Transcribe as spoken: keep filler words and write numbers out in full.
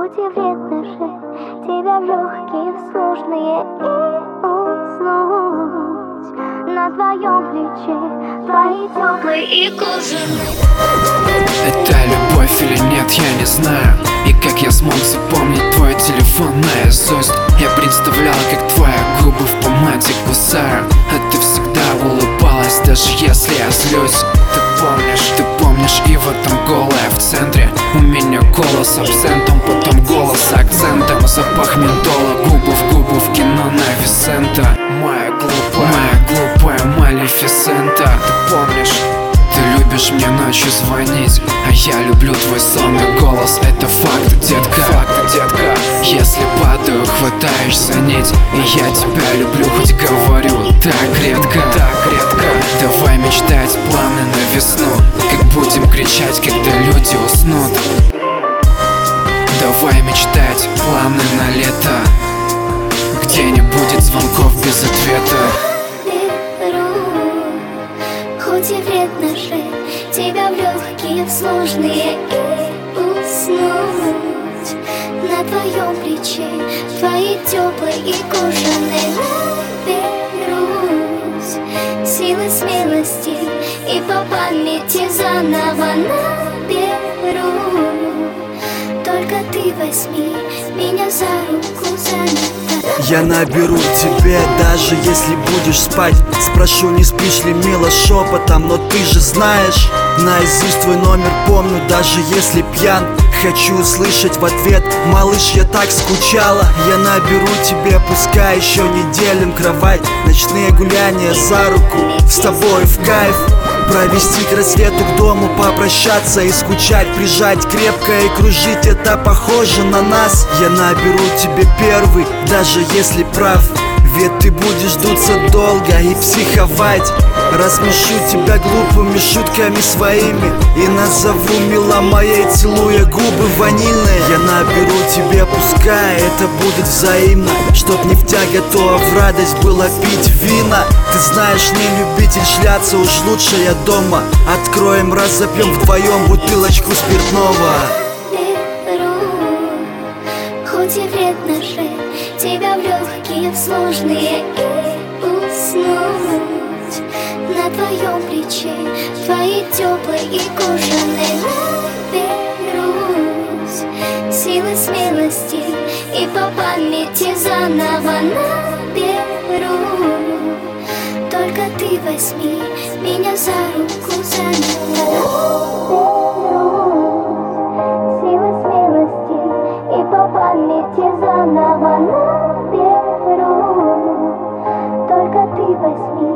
Хоть и вредно же тебя в легкие, в сложные и уснуть на твоем плече, твои теплые и кожаные. Это любовь или нет, я не знаю. И как я смог запомнить твой телефон наизусть? Я представлял, как твои губы в помаде кусают, а ты всегда улыбалась, даже если я злюсь. Ты помнишь, ты помнишь, и в этом голая в центре. У меня голос абсентом, потом голос акцентом. Запах ментола, губы в губы в кино на Висента. Моя глупая, моя глупая Малефисента. Ты помнишь? Ты любишь мне ночью звонить, а я люблю твой сонный голос. Это факт, детка, факт, детка. Если падаю, хватаешь за нить, и я тебя люблю, хоть говорю так редко, так редко. Давай мечтать планы на весну, как будем кричать, когда люди уснут. Давай мечтать планы на лето, где не будет звонков без ответа. Хоть и вредно же тебя в легкие, в сложные и уснуть на твоем плече, твои теплые и кожаные. Наберусь силы, смелости и по памяти заново наберу. Только ты возьми меня за руку, занята. Я наберу тебе, даже если будешь спать. Спрошу, не спишь ли, мило, шепотом, но ты же знаешь, наизусть твой номер помню, даже если пьян. Хочу услышать в ответ: малыш, я так скучала. Я наберу тебе, пускай еще не делим кровать. Ночные гуляния за руку, с тобой в кайф. Провести к рассвету, к дому, попрощаться и скучать. Прижать крепко и кружить, это похоже на нас. Я наберу тебе первый, даже если прав, ведь ты будешь дуться долго и психовать. Рассмешу тебя глупыми шутками своими и назову мила моей, целуя губы ванильные. Я наберу тебе, пускай это будет взаимно, чтоб не в тяготу, а в радость было пить вина. Ты знаешь, не любитель шляться, уж лучше я дома. Откроем, разопьем вдвоем бутылочку спиртного. Хоть и вредно же тебя в легкие, в сложные и уснуть на твоем плече, твои теплые и кожаные. Наберусь силы, смелости и по памяти заново наберу. Только ты возьми меня за руку, занята. Силы, смелости и по памяти заново наберу. Только ты возьми